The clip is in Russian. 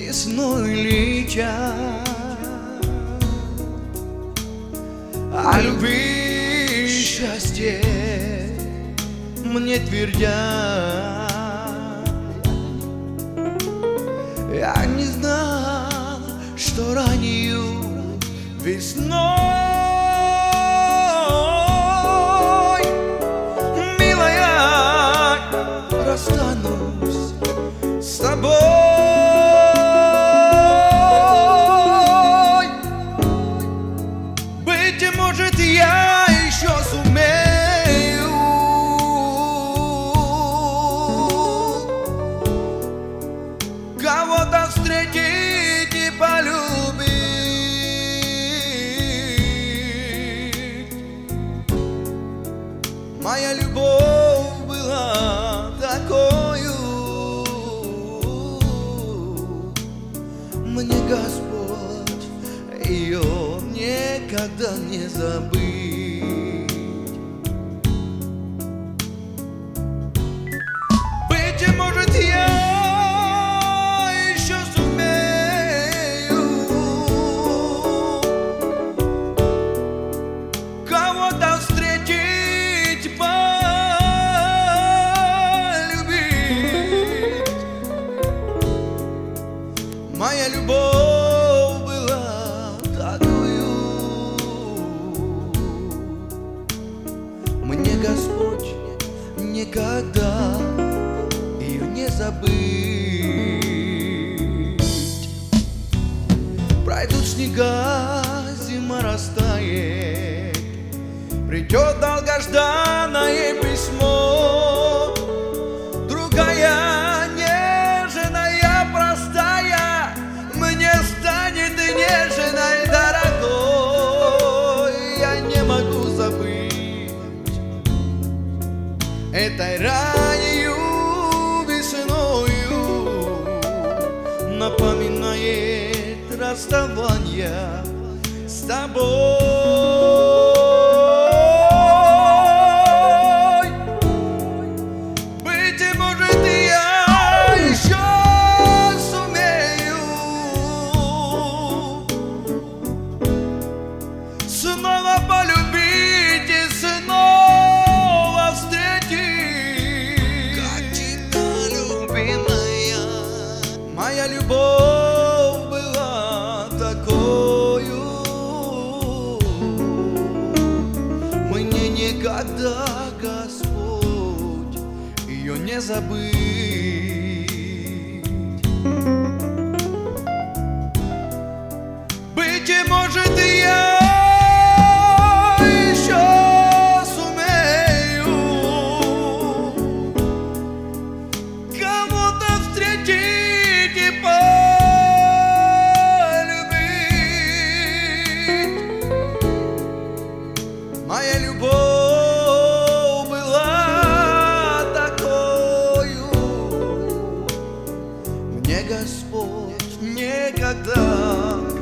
весной летят, о любви и счастье мне твердят. Я не знал, что раннею весной, милая, расстанусь с тобой. Быть может, я еще сумею кого-то встретить и полюбить. Моя любовь была такою, мне Господь ее никогда не забыть. Быть может, я еще сумею кого-то встретить, полюбить. Моя любовь была такою, мне Господь никогда ее не забыть. Пройдут снега, зима растает, придет долгожданное письмо. Другая нежная, простая, мне станет нежной, дорогой. Я не могу забыть этой раннею весною, напоминает расставание с тобой. Быть может, я еще сумею снова полюбить и снова встретить. Катина, любимая, моя любовь была такою, мне никогда Господь ее не забыть. Быть может, я еще сумею кого-то встретить и полюбить. Моя любовь была такою, мне Господь никогда